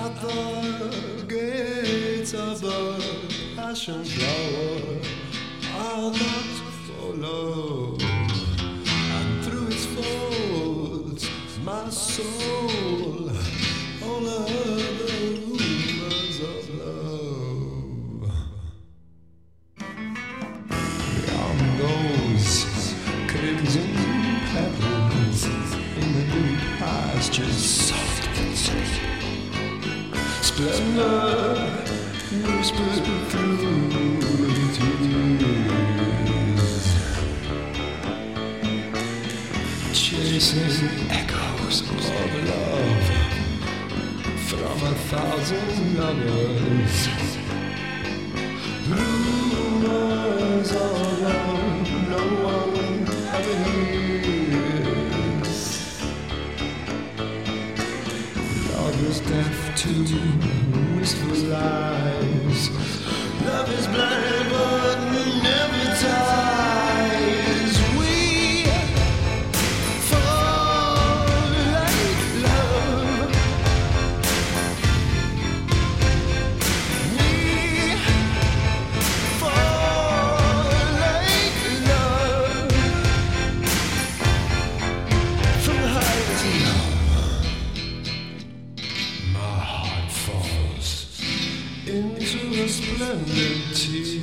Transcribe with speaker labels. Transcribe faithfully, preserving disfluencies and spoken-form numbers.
Speaker 1: At the gates of the passion flower, I'll not follow, and through its folds, my soul, all other rumors of love. Beyond those crimson pebbles in the new pastures, soft and sweet, splendor whispered through the trees, chasing echoes of love from a thousand lovers. Rumors of love no one ever hears. Love is deaf to wistful lies. Love is blind but never ties. We fall like love. We fall like love. From high to low, my heart falls into a splendid tear.